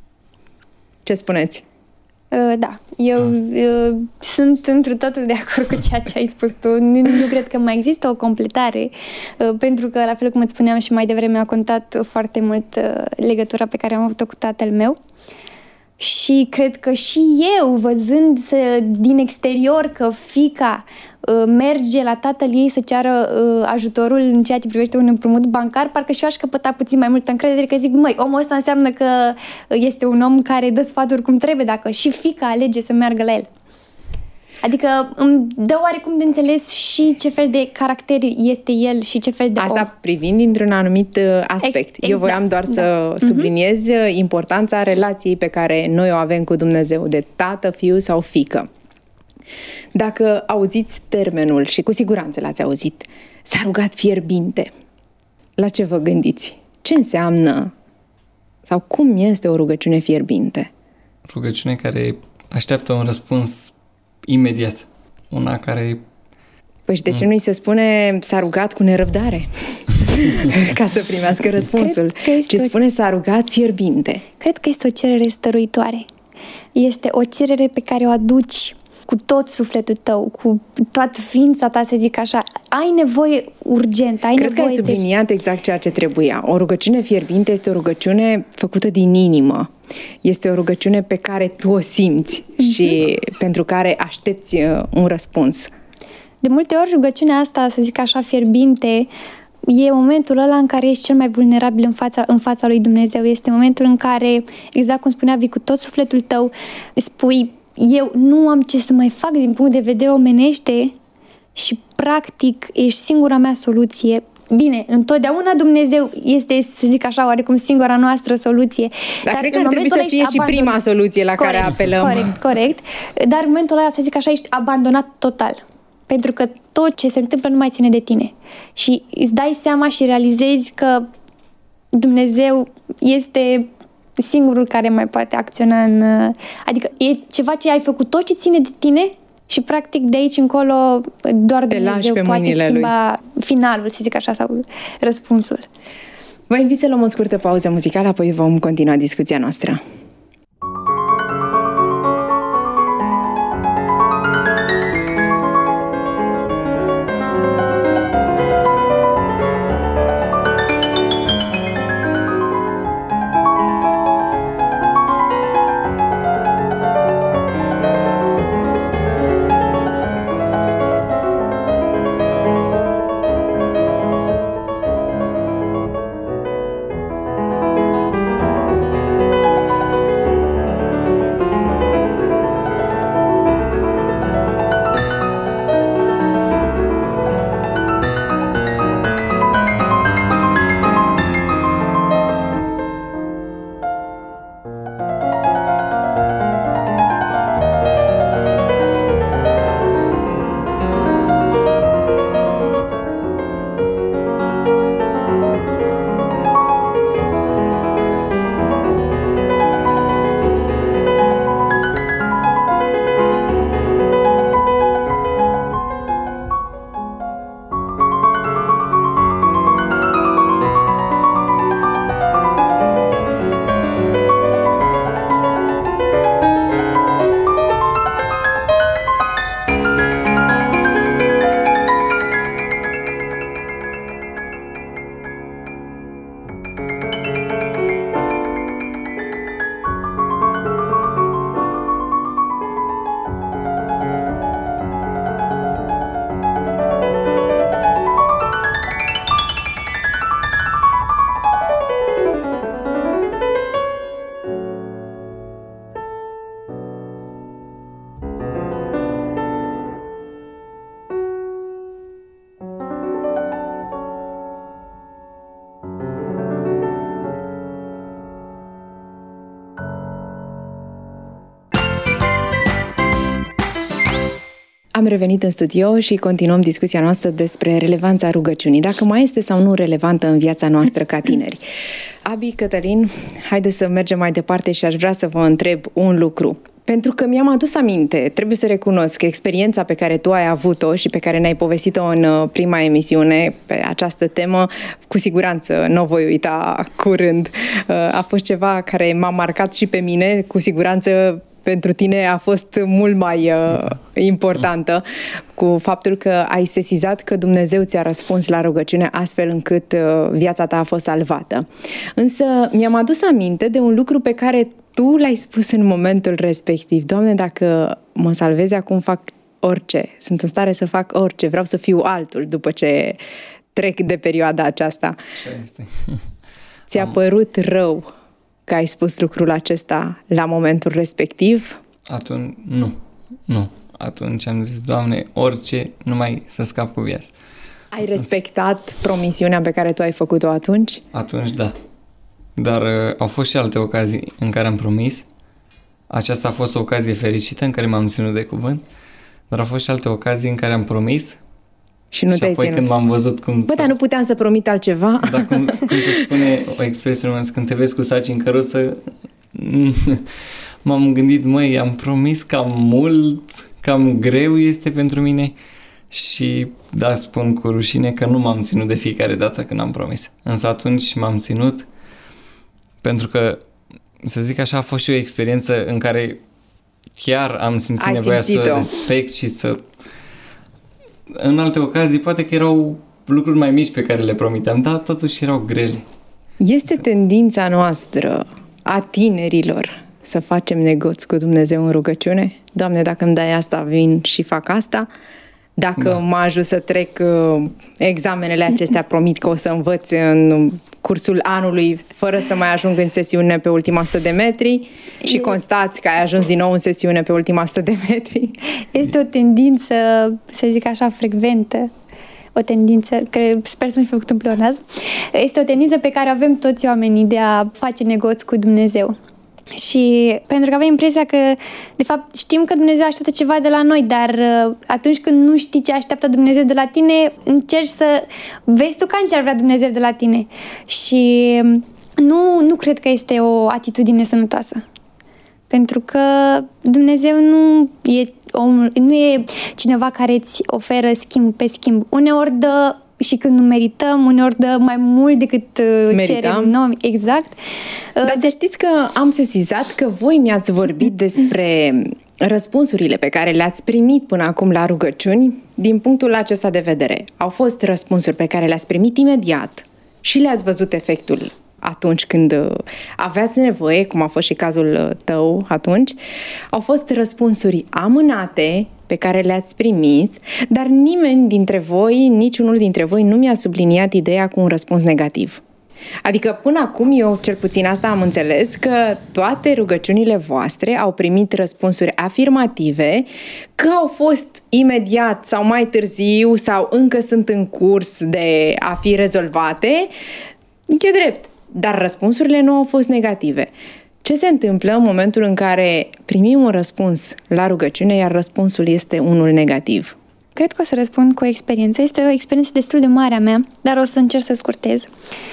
Ce spuneți? Uh, da, eu uh, sunt întru totul de acord cu ceea ce ai spus tu. Nu, nu cred că mai există o completare, uh, pentru că, la fel cum îți spuneam și mai devreme, a contat foarte mult uh, legătura pe care am avut-o cu tatăl meu. Și cred că și eu, văzând din exterior că fiica uh, merge la tatăl ei să ceară uh, ajutorul în ceea ce privește un împrumut bancar, parcă și eu aș căpăta puțin mai multă încredere, că zic, măi, omul ăsta înseamnă că este un om care dă sfaturi cum trebuie, dacă și fiica alege să meargă la el. Adică îmi dă oarecum de înțeles și ce fel de caracter este el și ce fel de Asta om. privind dintr-un anumit aspect. Ex- Eu voiam doar da, să da. subliniez uh-huh. importanța relației pe care noi o avem cu Dumnezeu, de tată, fiu sau fiică. Dacă auziți termenul, și cu siguranță l-ați auzit, s-a rugat fierbinte, la ce vă gândiți? Ce înseamnă sau cum este o rugăciune fierbinte? Rugăciune care așteaptă un răspuns imediat. Una care... Păi și de ce nu-i se spune s-a rugat cu nerăbdare? Ca să primească răspunsul. Ci spune s-a rugat fierbinte. Cred că este o cerere stăruitoare. Este o cerere pe care o aduci cu tot sufletul tău, cu toată ființa ta, să zic așa. Ai nevoie urgent, ai Cred nevoie că ai subliniat de... exact ceea ce trebuia. O rugăciune fierbinte este o rugăciune făcută din inimă. Este o rugăciune pe care tu o simți mm-hmm. și pentru care aștepți un răspuns. De multe ori rugăciunea asta, să zic așa, fierbinte, e momentul ăla în care ești cel mai vulnerabil în fața, în fața lui Dumnezeu. Este momentul în care, exact cum spunea Vic, cu tot sufletul tău spui, eu nu am ce să mai fac din punct de vedere omenește și practic ești singura mea soluție. Bine, întotdeauna Dumnezeu este, să zic așa, oarecum singura noastră soluție. Dar, dar cred că ar trebui să fie și prima soluție la corect, care apelăm. Corect, corect. Dar în momentul ăla, să zic așa, ești abandonat total. Pentru că tot ce se întâmplă nu mai ține de tine. Și îți dai seama și realizezi că Dumnezeu este singurul care mai poate acționa în... Adică e ceva ce ai făcut tot ce ține de tine și practic de aici încolo doar te Dumnezeu poate schimba lui. Finalul, să zic așa, sau răspunsul. Vă invit să luăm o scurtă pauză muzicală, apoi vom continua discuția noastră. Am revenit în studio și continuăm discuția noastră despre relevanța rugăciunii, dacă mai este sau nu relevantă în viața noastră ca tineri. Abi, Cătălin, haideți să mergem mai departe și aș vrea să vă întreb un lucru. Pentru că mi-am adus aminte, trebuie să recunosc că experiența pe care tu ai avut-o și pe care ne-ai povestit-o în prima emisiune pe această temă, cu siguranță nu o voi uita curând. A fost ceva care m-a marcat și pe mine, cu siguranță pentru tine a fost mult mai uh, importantă, cu faptul că ai sesizat că Dumnezeu ți-a răspuns la rugăciune astfel încât uh, viața ta a fost salvată. Însă mi-am adus aminte de un lucru pe care tu l-ai spus în momentul respectiv. Doamne, dacă mă salvezi acum, fac orice. Sunt în stare să fac orice. Vreau să fiu altul după ce trec de perioada aceasta. Așa este. Ți-a părut rău că ai spus lucrul acesta la momentul respectiv? Atunci, nu. Nu. Atunci am zis, Doamne, orice, numai să scap cu viața. Ai respectat promisiunea pe care tu ai făcut-o atunci? Atunci, da. Dar uh, au fost și alte ocazii în care am promis. Aceasta a fost o ocazie fericită în care m-am ținut de cuvânt, dar au fost și alte ocazii în care am promis și, nu și apoi când m-am văzut cum... Bă, dar nu puteam să promit altceva? Da, cum, cum se spune o expresie română, când te vezi cu saci în căruță, m-am gândit, măi, am promis cam mult, cam greu este pentru mine și da, spun cu rușine că nu m-am ținut de fiecare dată când am promis. Însă atunci m-am ținut pentru că, să zic așa, a fost și o experiență în care chiar am simțit Ai nevoia simțit-o. să respect și să... În alte ocazii, poate că erau lucruri mai mici pe care le promiteam, dar totuși erau grele. Este tendința noastră a tinerilor să facem negoți cu Dumnezeu în rugăciune? Doamne, dacă îmi dai asta, vin și fac asta? Dacă Da. m-a ajuns să trec uh, examenele acestea, promit că o să învăț în cursul anului fără să mai ajung în sesiune pe ultima o sută de metri și constați că ai ajuns din nou în sesiune pe ultima o sută de metri. Este o tendință, să zic așa, frecventă. O tendință, cred, sper să nu fi făcut un pleonazm. Este o tendință pe care avem toți oamenii de a face negoți cu Dumnezeu. Și pentru că avem impresia că, de fapt, știm că Dumnezeu așteaptă ceva de la noi, dar atunci când nu știi ce așteaptă Dumnezeu de la tine, încerci să vezi tu cam ce ar vrea Dumnezeu de la tine. Și nu, nu cred că este o atitudine sănătoasă. Pentru că Dumnezeu nu e, omul, nu e cineva care îți oferă schimb pe schimb. Uneori dă și când nu merităm, uneori dă mai mult decât Merităm. cerem. Nu, exact. Dar să știți că am sesizat că voi mi-ați vorbit despre răspunsurile pe care le-ați primit până acum la rugăciuni din punctul acesta de vedere. Au fost răspunsuri pe care le-ați primit imediat și le-ați văzut efectul atunci când aveați nevoie, cum a fost și cazul tău atunci. Au fost răspunsuri amânate pe care le-ați primit, dar nimeni dintre voi, niciunul dintre voi nu mi-a subliniat ideea cu un răspuns negativ. Adică până acum eu cel puțin asta am înțeles, că toate rugăciunile voastre au primit răspunsuri afirmative, că au fost imediat sau mai târziu sau încă sunt în curs de a fi rezolvate. E drept, dar răspunsurile nu au fost negative. Ce se întâmplă în momentul în care primim un răspuns la rugăciune, iar răspunsul este unul negativ? Cred că o să răspund cu o experiență. Este o experiență destul de mare a mea, dar o să încerc să scurtez.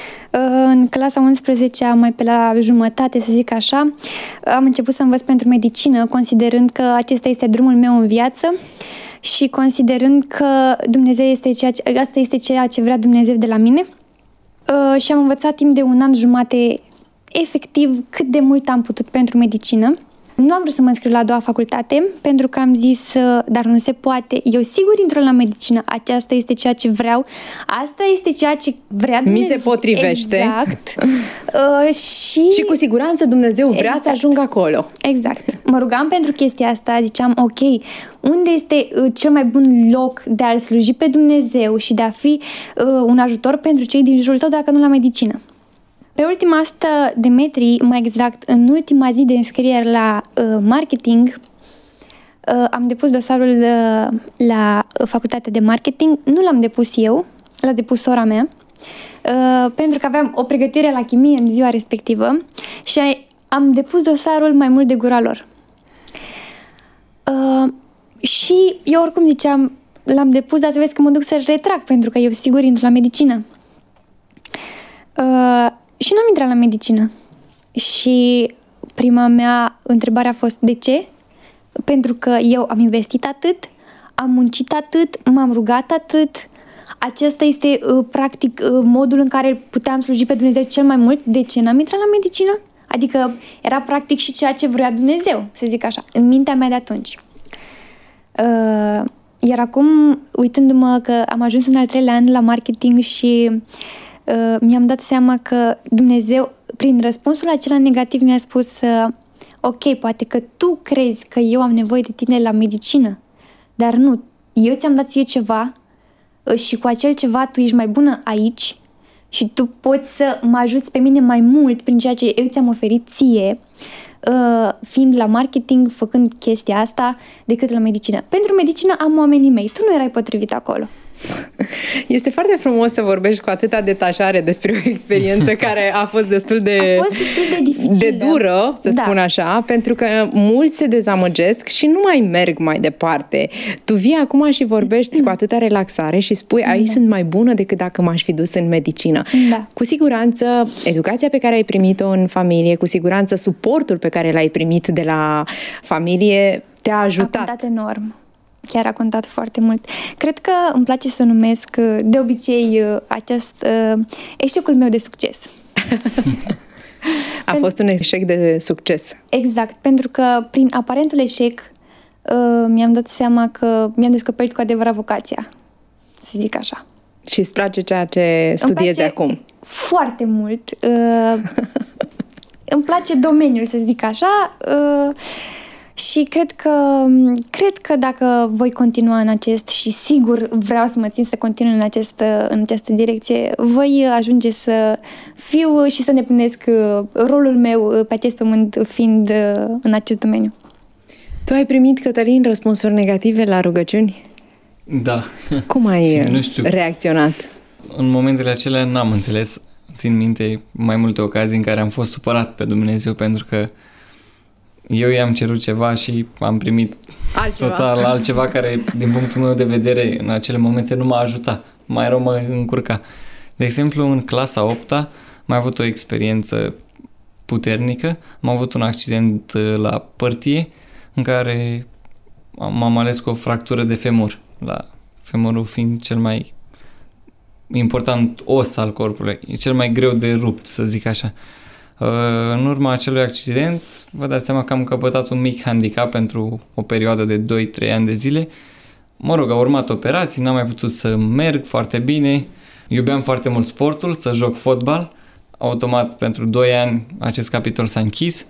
În clasa unsprezecea, mai pe la jumătate, să zic așa, am început să învăț pentru medicină, considerând că acesta este drumul meu în viață și considerând că Dumnezeu este ceea ce, asta este ceea ce vrea Dumnezeu de la mine. Și am învățat timp de un an jumate efectiv cât de mult am putut pentru medicină. Nu am vrut să mă înscriu la a doua facultate, pentru că am zis, dar nu se poate. Eu sigur intru la medicină, aceasta este ceea ce vreau, asta este ceea ce vrea Dumnezeu. Mi se potrivește. Exact. uh, și... și cu siguranță Dumnezeu vrea exact. să ajung acolo. Exact. Mă rugam pentru chestia asta, ziceam, ok, unde este uh, cel mai bun loc de a-L sluji pe Dumnezeu și de a fi uh, un ajutor pentru cei din jurul tău, dacă nu la medicină? Pe ultima o sută de metri, mai exact, în ultima zi de înscriere la uh, marketing, uh, am depus dosarul uh, la facultatea de marketing. Nu l-am depus eu, l-a depus sora mea, uh, pentru că aveam o pregătire la chimie în ziua respectivă și am depus dosarul mai mult de gura lor. Uh, și eu oricum ziceam, l-am depus, dar să vezi că mă duc să-l retrag, pentru că eu sigur intru la medicină. Uh, Și n-am intrat la medicină. Și prima mea întrebare a fost, de ce? Pentru că eu am investit atât, am muncit atât, m-am rugat atât. Acesta este, practic, modul în care puteam sluji pe Dumnezeu cel mai mult. De ce n-am intrat la medicină? Adică era practic și ceea ce vrea Dumnezeu, să zic așa, în mintea mea de atunci. Iar acum, uitându-mă că am ajuns în al treilea an la marketing și Uh, mi-am dat seama că Dumnezeu, prin răspunsul acela negativ, mi-a spus uh, ok, poate că tu crezi că eu am nevoie de tine la medicină, dar nu, eu ți-am dat ție ceva uh, și cu acel ceva tu ești mai bună aici și tu poți să mă ajuți pe mine mai mult prin ceea ce eu ți-am oferit ție, uh, fiind la marketing, făcând chestia asta, decât la medicină. Pentru medicină am oamenii mei, tu nu erai potrivit acolo. Este foarte frumos să vorbești cu atâta detașare despre o experiență care a fost destul de, a fost destul de dificilă. De dură, să da. spun așa, pentru că mulți se dezamăgesc și nu mai merg mai departe. Tu vii acum și vorbești cu atâta relaxare și spui, aici da. sunt mai bună decât dacă m-aș fi dus în medicină. Da. Cu siguranță, educația pe care ai primit-o în familie, cu siguranță suportul pe care l-ai primit de la familie te-a ajutat. A contat enorm. Chiar a contat foarte mult. Cred că îmi place să numesc de obicei acest uh, eșecul meu de succes. A fost un eșec de succes. Exact, pentru că prin aparentul eșec uh, mi-am dat seama că mi-am descoperit cu adevărat vocația, să zic așa. Și îți place ceea ce studiezi acum? Foarte mult. Uh, îmi place domeniul, să zic așa. Uh, Și cred că, cred că dacă voi continua în acest, și sigur vreau să mă țin să continui în această, în această direcție, voi ajunge să fiu și să îndeplinesc rolul meu pe acest pământ fiind în acest domeniu. Tu ai primit, Cătălin, răspunsuri negative la rugăciuni? Da. Cum ai nu știu, reacționat? În momentele acelea n-am înțeles. Țin minte mai multe ocazii în care am fost supărat pe Dumnezeu pentru că eu i-am cerut ceva și am primit altceva. total altceva care, din punctul meu de vedere, în acele momente nu m-a ajutat. Mai rău mă încurca. De exemplu, în clasa a opta am mai avut o experiență puternică. Am avut un accident la Părtie în care m-am ales cu o fractură de femur, la femurul fiind cel mai important os al corpului. E cel mai greu de rupt, să zic așa. În urma acelui accident, vă dați seama că am căpătat un mic handicap pentru o perioadă de doi trei ani de zile. Mă rog, au urmat operații, n-am mai putut să merg foarte bine. Iubeam foarte mult sportul, să joc fotbal. Automat, pentru doi ani, acest capitol s-a închis.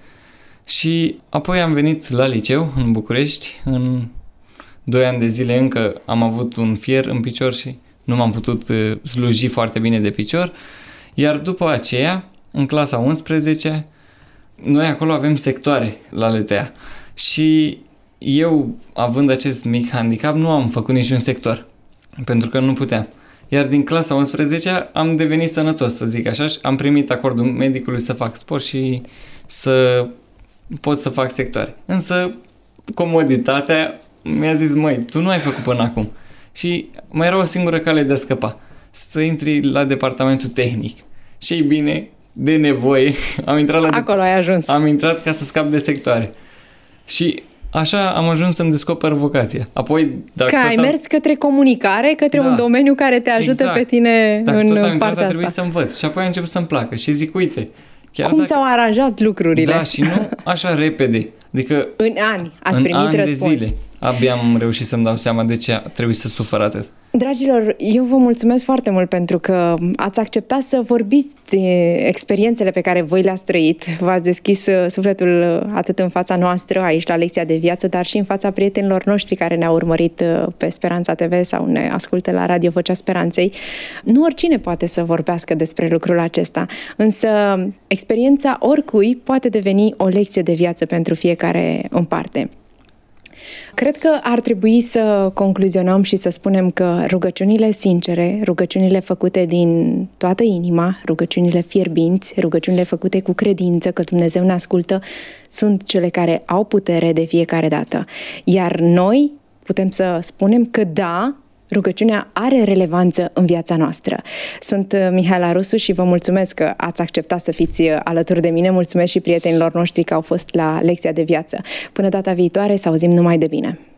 Și apoi am venit la liceu, în București. În doi ani de zile încă am avut un fier în picior și nu m-am putut sluji foarte bine de picior. Iar după aceea, în clasa a unsprezecea, noi acolo avem sectoare la L T A. Și eu, având acest mic handicap, nu am făcut niciun sector, pentru că nu puteam. Iar din clasa a unsprezecea am devenit sănătos, să zic așa, și am primit acordul medicului să fac sport și să pot să fac sectoare. Însă, comoditatea mi-a zis, măi, tu nu ai făcut până acum. Și mai era o singură cale de a scăpa, să intri la departamentul tehnic. Și ei bine, de nevoie, am intrat la Acolo ai ajuns. Am intrat ca să scap de sectoare. Și așa am ajuns să-mi descoper vocația. Apoi, dacă că ai am... mers către comunicare, către da. un domeniu care te ajută exact. pe tine dacă în tot am partea intrat, asta. a trebuit să învăț. Și apoi a început să-mi placă. Și zic, uite, chiar cum dacă... s-au aranjat lucrurile? Da, și nu așa repede. Adică în ani ați în primit ani răspuns. de zile. Abia am reușit să-mi dau seama de ce trebuie să sufăr atât. Dragilor, eu vă mulțumesc foarte mult pentru că ați acceptat să vorbiți de experiențele pe care voi le-ați trăit. V-ați deschis sufletul atât în fața noastră, aici la Lecția de Viață, dar și în fața prietenilor noștri care ne-au urmărit pe Speranța T V sau ne ascultă la Radio Vocea Speranței. Nu oricine poate să vorbească despre lucrul acesta, însă experiența oricui poate deveni o lecție de viață pentru fiecare în parte. Cred că ar trebui să concluzionăm și să spunem că rugăciunile sincere, rugăciunile făcute din toată inima, rugăciunile fierbinți, rugăciunile făcute cu credință că Dumnezeu ne ascultă, sunt cele care au putere de fiecare dată. Iar noi putem să spunem că da, rugăciunea are relevanță în viața noastră. Sunt Mihaela Rusu și vă mulțumesc că ați acceptat să fiți alături de mine. Mulțumesc și prietenilor noștri că au fost la Lecția de Viață. Până data viitoare, să auzim numai de bine!